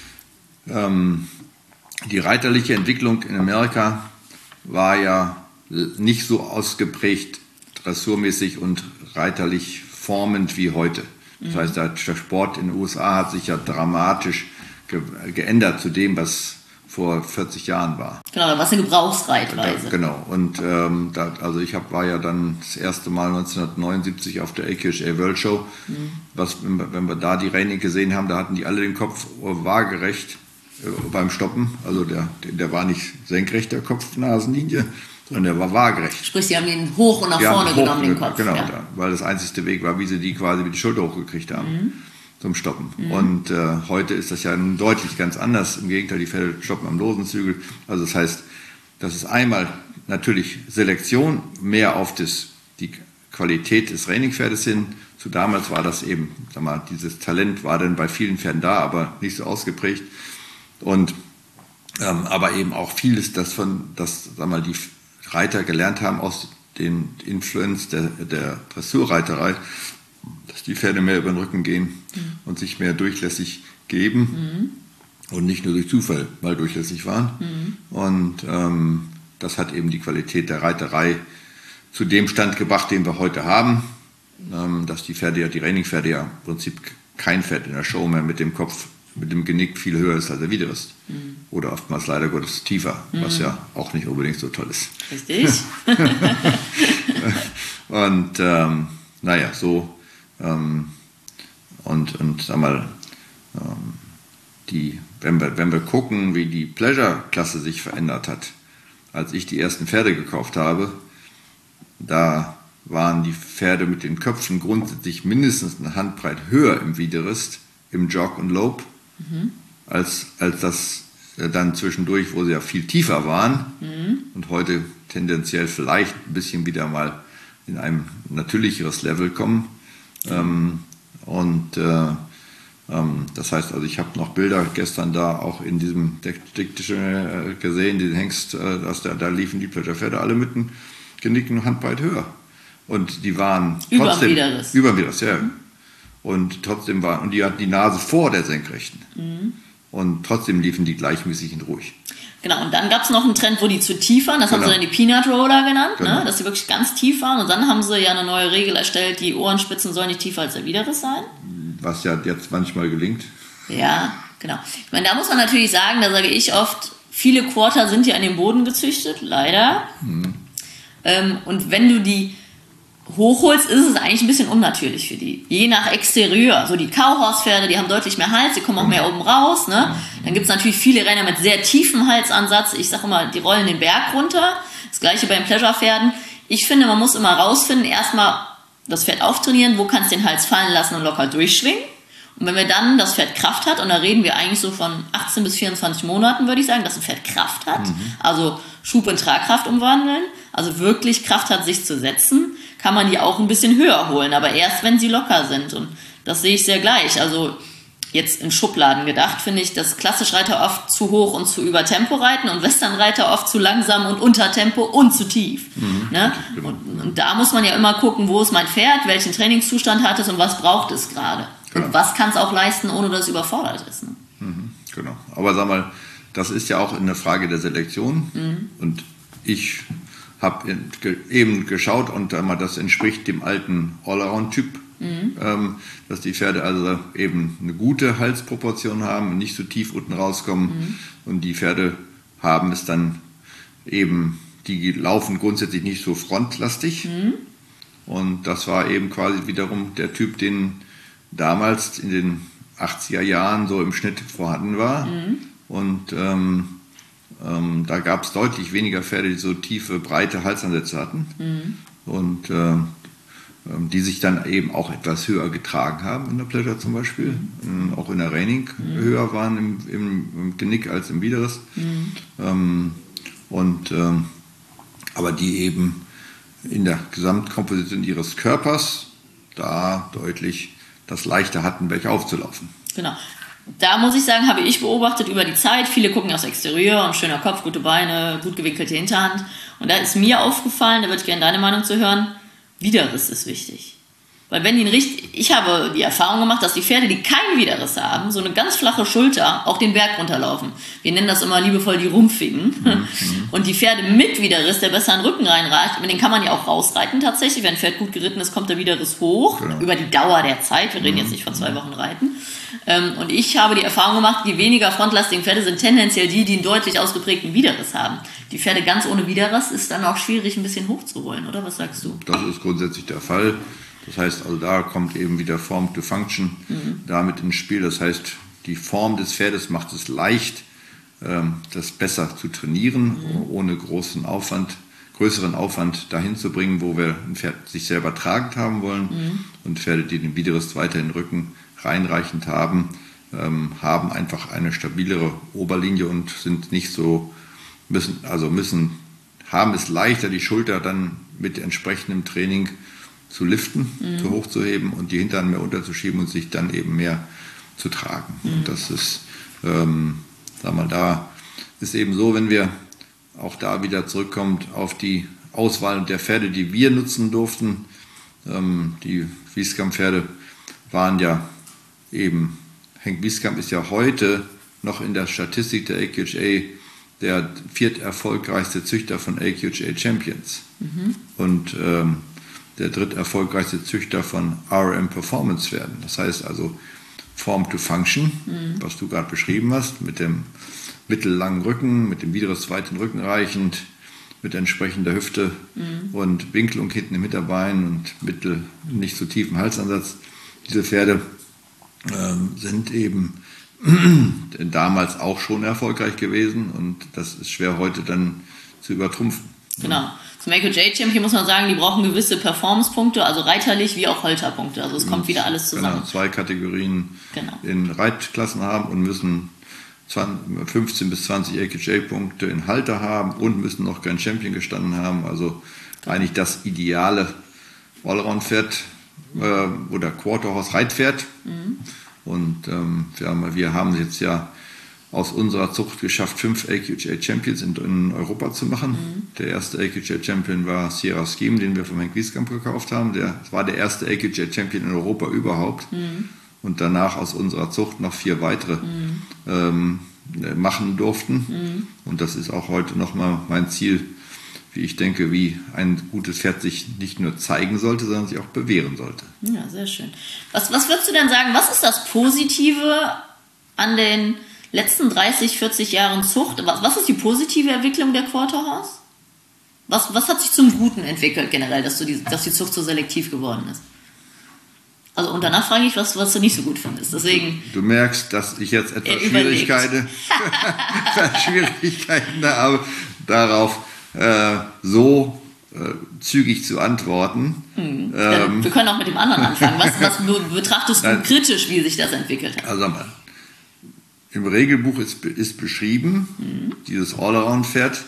Die reiterliche Entwicklung in Amerika war ja nicht so ausgeprägt dressurmäßig und reiterlich formend wie heute. Das heißt, der Sport in den USA hat sich ja dramatisch geändert zu dem, was vor 40 Jahren war. Genau, was eine Gebrauchsreitweise. Genau, und also ich war ja dann das erste Mal 1979 auf der AQHA World Show. Wenn wir da die Reining gesehen haben, da hatten die alle den Kopf waagerecht beim Stoppen. Also der war nicht senkrecht, der Kopf-Nasenlinie, sondern der war waagerecht. Sprich, sie haben ihn hoch und nach vorne genommen, den Kopf. Genau, ja. Weil das einzigste Weg war, wie sie die quasi mit die Schulter hochgekriegt haben. Zum Stoppen. Und heute ist das ja deutlich ganz anders. Im Gegenteil, die Pferde stoppen am losen Zügel. Also das heißt, das ist einmal natürlich Selektion, mehr auf die Qualität des Trainingpferdes hin. Zu damals war das eben, sag mal, dieses Talent war dann bei vielen Pferden da, aber nicht so ausgeprägt. Und aber eben auch vieles, das sag mal, die Reiter gelernt haben aus den Influence der Dressurreiterei, dass die Pferde mehr über den Rücken gehen und sich mehr durchlässig geben und nicht nur durch Zufall mal durchlässig waren. Und das hat eben die Qualität der Reiterei zu dem Stand gebracht, den wir heute haben, dass die Trainingpferde ja im Prinzip kein Pferd in der Show mehr mit dem Kopf, mit dem Genick viel höher ist als der Widerrist. Oder oftmals leider Gottes tiefer, was ja auch nicht unbedingt so toll ist. Richtig. Und naja, so und sag mal, wenn wir gucken, wie die Pleasure-Klasse sich verändert hat, als ich die ersten Pferde gekauft habe, da waren die Pferde mit den Köpfen grundsätzlich mindestens eine Handbreit höher im Widerrist, im Jog und Lope, als das dann zwischendurch, wo sie ja viel tiefer waren und heute tendenziell vielleicht ein bisschen wieder mal in ein natürlicheres Level kommen. Das heißt, also ich habe noch Bilder gestern da auch in diesem Dictation gesehen, den Hengst, da liefen die Pleasure-Pferde alle mit dem Genick und Handbreit höher. Und die waren trotzdem über dem Widerrist, ja. Und trotzdem und die hatten die Nase vor der Senkrechten. Und trotzdem liefen die gleichmäßig und ruhig. Genau, und dann gab es noch einen Trend, wo die zu tief waren, das haben sie dann die Peanut Roller genannt, ne? Dass sie wirklich ganz tief waren. Und dann haben sie ja eine neue Regel erstellt, die Ohrenspitzen sollen nicht tiefer als der Widerriss sein. Was ja jetzt manchmal gelingt. Ja, genau. Ich meine, da muss man natürlich sagen, da sage ich oft, viele Quarter sind ja an den Boden gezüchtet, leider. Und wenn du die hochholst, ist es eigentlich ein bisschen unnatürlich für die. Je nach Exterieur. So die Cowhorse-Pferde, die haben deutlich mehr Hals, die kommen auch mehr oben raus. Ne? Dann gibt es natürlich viele Renner mit sehr tiefem Halsansatz. Ich sage immer, die rollen den Berg runter. Das gleiche beim Pleasure-Pferden. Ich finde, man muss immer rausfinden, erstmal das Pferd auftrainieren, wo kannst du den Hals fallen lassen und locker durchschwingen. Und wenn wir dann das Pferd Kraft hat, und da reden wir eigentlich so von 18 bis 24 Monaten, würde ich sagen, dass ein Pferd Kraft hat, also Schub in Tragkraft umwandeln, also wirklich Kraft hat, sich zu setzen, kann man die auch ein bisschen höher holen, aber erst, wenn sie locker sind. Und das sehe ich sehr gleich. Also jetzt in Schubladen gedacht, finde ich, dass Klassischreiter oft zu hoch und zu über Tempo reiten und Westernreiter oft zu langsam und unter Tempo und zu tief. Ne? Und da muss man ja immer gucken, wo ist mein Pferd, welchen Trainingszustand hat es und was braucht es gerade. Genau. Und was kann es auch leisten, ohne dass es überfordert ist. Ne? Genau. Aber sag mal, das ist ja auch eine Frage der Selektion. Und ich habe eben geschaut und das entspricht dem alten Allround-Typ, dass die Pferde also eben eine gute Halsproportion haben und nicht so tief unten rauskommen. Und die Pferde haben es dann eben, die laufen grundsätzlich nicht so frontlastig. Und das war eben quasi wiederum der Typ, den damals in den 80er Jahren so im Schnitt vorhanden war. Und da gab es deutlich weniger Pferde, die so tiefe, breite Halsansätze hatten. Und die sich dann eben auch etwas höher getragen haben in der Pleasure zum Beispiel. Auch in der Reining höher waren im Genick als im Widerriss. Aber die eben in der Gesamtkomposition ihres Körpers da deutlich das leichter hatten, welche aufzulaufen. Genau. Da muss ich sagen, habe ich beobachtet über die Zeit, viele gucken aufs Exterieur und schöner Kopf, gute Beine, gut gewinkelte Hinterhand. Und da ist mir aufgefallen, da würde ich gerne deine Meinung zu hören, Widerriss ist wichtig. Weil wenn ich habe die Erfahrung gemacht, dass die Pferde, die keinen Widerriss haben, so eine ganz flache Schulter auch den Berg runterlaufen. Wir nennen das immer liebevoll die Rumpfigen. Und die Pferde mit Widerriss, der besser in den Rücken reinreicht, mit denen kann man ja auch rausreiten tatsächlich. Wenn ein Pferd gut geritten ist, kommt der Widerriss hoch, über die Dauer der Zeit. Wir reden jetzt nicht von 2 Wochen Reiten. Und ich habe die Erfahrung gemacht, die weniger frontlastigen Pferde sind tendenziell die einen deutlich ausgeprägten Widerriss haben. Die Pferde ganz ohne Widerriss ist dann auch schwierig, ein bisschen hochzuholen, oder? Was sagst du? Das ist grundsätzlich der Fall. Das heißt, also da kommt eben wieder Form to Function damit ins Spiel. Das heißt, die Form des Pferdes macht es leicht, das besser zu trainieren, ohne größeren Aufwand dahin zu bringen, wo wir ein Pferd sich selber tragend haben wollen. Und Pferde, die den Widerriss weiter in den Rücken reinreichend haben, haben einfach eine stabilere Oberlinie und sind nicht so, haben es leichter, die Schulter dann mit entsprechendem Training zu liften, zu hochzuheben und die Hintern mehr unterzuschieben und sich dann eben mehr zu tragen. Und das ist, da ist eben so, wenn wir auch da wieder zurückkommen auf die Auswahl der Pferde, die wir nutzen durften. Die Wieskamp-Pferde waren ja eben, Henk Wieskamp ist ja heute noch in der Statistik der AQHA der 4. erfolgreichste Züchter von AQHA Champions. Und der 3. erfolgreichste Züchter von RM Performance Pferden. Das heißt also Form to Function, was du gerade beschrieben hast, mit dem mittellangen Rücken, mit dem Widerriss weit in den Rücken reichend, mit entsprechender Hüfte und Winkelung hinten im Hinterbein und nicht so tiefen Halsansatz. Diese Pferde sind eben damals auch schon erfolgreich gewesen und das ist schwer heute dann zu übertrumpfen. Genau. Zum AQHA Champion muss man sagen, die brauchen gewisse Performance-Punkte, also reiterlich wie auch Halterpunkte. Also es kommt wieder alles zusammen. Genau, 2 Kategorien in Reitklassen haben und müssen 15 bis 20 AQHA-Punkte in Halter haben und müssen noch kein Champion gestanden haben. Also eigentlich das ideale Allround-Pferd oder Quarterhorse-Reitpferd. Und wir haben jetzt ja aus unserer Zucht geschafft, 5 AQHA Champions in Europa zu machen. Der erste AQHA Champion war Sierra Scheme, den wir von Henk Wieskamp gekauft haben. Das war der erste AQHA Champion in Europa überhaupt. Und danach aus unserer Zucht noch 4 weitere machen durften. Und das ist auch heute nochmal mein Ziel, wie ich denke, wie ein gutes Pferd sich nicht nur zeigen sollte, sondern sich auch bewähren sollte. Ja, sehr schön. Was würdest du denn sagen, was ist das Positive an den letzten 30, 40 Jahren Zucht? Was ist die positive Entwicklung der Quarterhorse? Was hat sich zum Guten entwickelt generell, dass die Zucht so selektiv geworden ist? Also und danach frage ich, was du nicht so gut findest. Deswegen, du merkst, dass ich jetzt etwas Schwierigkeiten habe, darauf so zügig zu antworten. Wir können auch mit dem anderen anfangen. Was betrachtest du kritisch, wie sich das entwickelt hat? Also im Regelbuch ist beschrieben, dieses Allround-Pferd,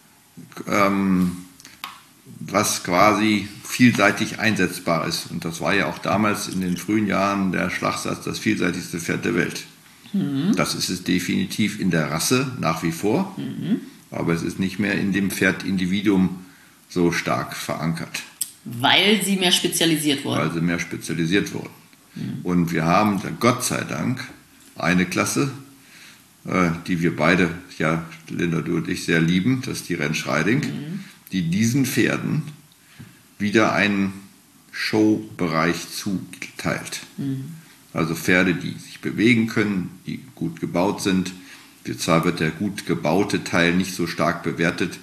was quasi vielseitig einsetzbar ist. Und das war ja auch damals in den frühen Jahren der Schlagsatz, das vielseitigste Pferd der Welt. Das ist es definitiv in der Rasse nach wie vor, aber es ist nicht mehr in dem Pferdindividuum so stark verankert. Weil sie mehr spezialisiert wurden. Und wir haben Gott sei Dank eine Klasse, die wir beide, ja, Linda, du und ich, sehr lieben, das ist die Rentsch Riding, die diesen Pferden wieder einen Showbereich zuteilt. Also Pferde, die sich bewegen können, die gut gebaut sind. Zwar wird der gut gebaute Teil nicht so stark bewertet,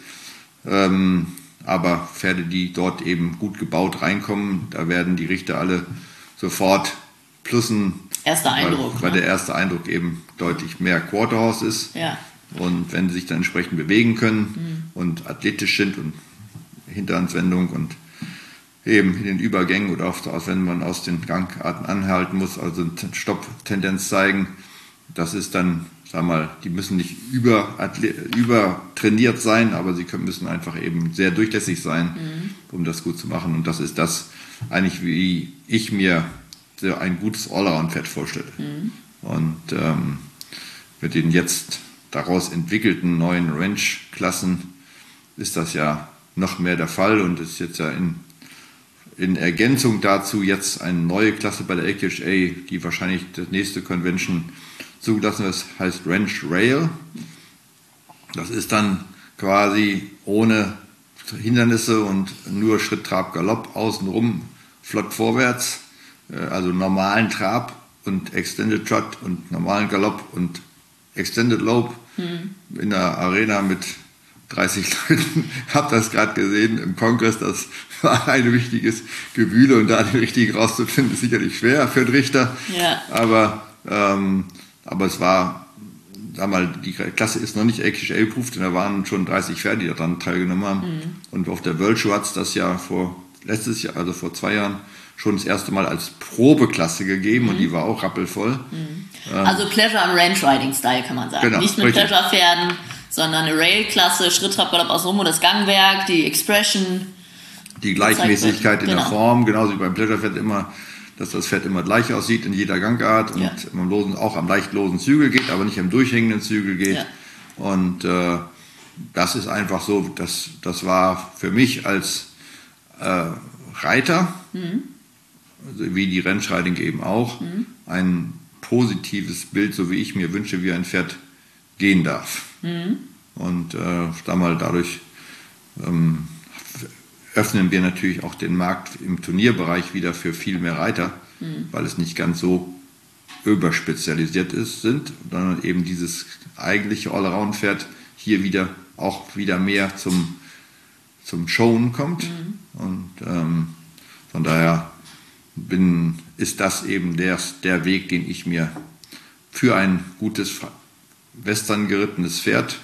aber Pferde, die dort eben gut gebaut reinkommen, da werden die Richter alle sofort plussen. Erster Eindruck. Weil der erste Eindruck eben deutlich mehr Quarterhorse ist. Ja. Und wenn sie sich dann entsprechend bewegen können und athletisch sind und Hinterhandswendung und eben in den Übergängen oder auch wenn man aus den Gangarten anhalten muss, also eine Stopptendenz zeigen, das ist dann, sag mal, die müssen nicht übertrainiert sein, aber sie müssen einfach eben sehr durchlässig sein, um das gut zu machen. Und das ist das eigentlich, wie ich mir ein gutes Allround-Pferd vorstelle. Und mit den jetzt daraus entwickelten neuen Ranch-Klassen ist das ja noch mehr der Fall und ist jetzt ja in Ergänzung dazu jetzt eine neue Klasse bei der AQHA, die wahrscheinlich das nächste Convention zugelassen ist, heißt Ranch Rail. Das ist dann quasi ohne Hindernisse und nur Schritt, Trab, Galopp außenrum, flott vorwärts, also normalen Trab und Extended Trot und normalen Galopp und Extended Lope in der Arena mit 30 Leuten. Hab das gerade gesehen im Kongress, das war ein wichtiges Gewühle und da den richtigen rauszufinden, ist sicherlich schwer für den Richter. Ja. Aber es war, sag mal, die Klasse ist noch nicht AQHA-approved, denn da waren schon 30 Pferde, die daran teilgenommen haben. Und auf der World Show hat es das ja letztes Jahr, also vor 2 Jahren, schon das erste Mal als Probeklasse gegeben und die war auch rappelvoll. Also Pleasure und Ranch Riding Style kann man sagen. Genau, nicht mit richtig. Pleasure-Pferden, sondern eine Rail-Klasse, Schritt, Trab, Galopp außenrum und das Gangwerk, die Expression. Die Gleichmäßigkeit in der Genau. Form, genauso wie beim Pleasure-Pferd immer, dass das Pferd immer gleich aussieht in jeder Gangart und auch am leicht losen Zügel geht, aber nicht am durchhängenden Zügel geht. Ja. Und das ist einfach so, das war für mich als Reiter, also wie die Rennschreiting eben auch, ein positives Bild, so wie ich mir wünsche, wie ein Pferd gehen darf. Und dadurch öffnen wir natürlich auch den Markt im Turnierbereich wieder für viel mehr Reiter, weil es nicht ganz so überspezialisiert sind, sondern eben dieses eigentliche Allround-Pferd hier wieder mehr zum Showen kommt. Und von daher ist das eben der Weg, den ich mir für ein gutes Western gerittenes Pferd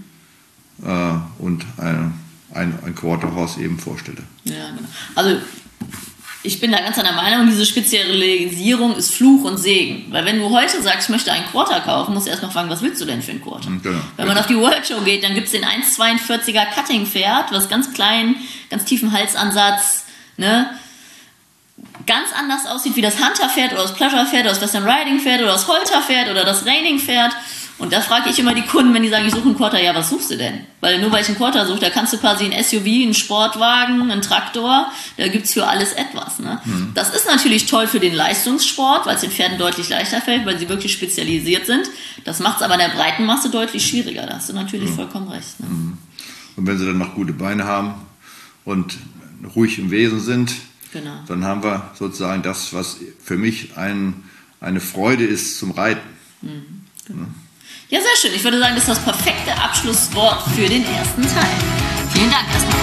und ein Quarter Horse eben vorstelle. Ja, genau. Also ich bin da ganz an der Meinung, diese Spezialisierung ist Fluch und Segen. Weil wenn du heute sagst, ich möchte einen Quarter kaufen, musst du erstmal fragen, was willst du denn für einen Quarter? Genau. Wenn man auf die World Show geht, dann gibt es den 1,42er Cutting-Pferd, was ganz klein, ganz tiefen Halsansatz, ne? Ganz anders aussieht wie das Hunter-Pferd oder das Pleasure-Pferd oder das Western Riding-Pferd oder das Holter-Pferd oder das Reining-Pferd. Und da frage ich immer die Kunden, wenn die sagen, ich suche einen Quarter, ja, was suchst du denn? Weil nur weil ich einen Quarter suche, da kannst du quasi ein SUV, einen Sportwagen, einen Traktor, da gibt es für alles etwas. Ne? Das ist natürlich toll für den Leistungssport, weil es den Pferden deutlich leichter fällt, weil sie wirklich spezialisiert sind. Das macht es aber in der breiten Masse deutlich schwieriger. Da hast du natürlich vollkommen recht. Ne? Und wenn sie dann noch gute Beine haben und ruhig im Wesen sind, Genau. dann haben wir sozusagen das, was für mich eine Freude ist zum Reiten. Genau. Ja, sehr schön. Ich würde sagen, das ist das perfekte Abschlusswort für den ersten Teil. Vielen Dank erstmal.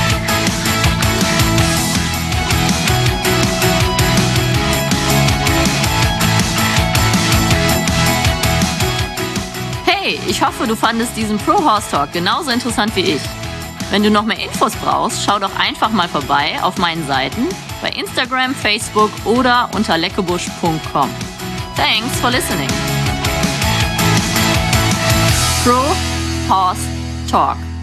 Hey, ich hoffe, du fandest diesen Pro Horse Talk genauso interessant wie ich. Wenn du noch mehr Infos brauchst, schau doch einfach mal vorbei auf meinen Seiten bei Instagram, Facebook oder unter leckebusch.com. Thanks for listening. Pro Horse Talk.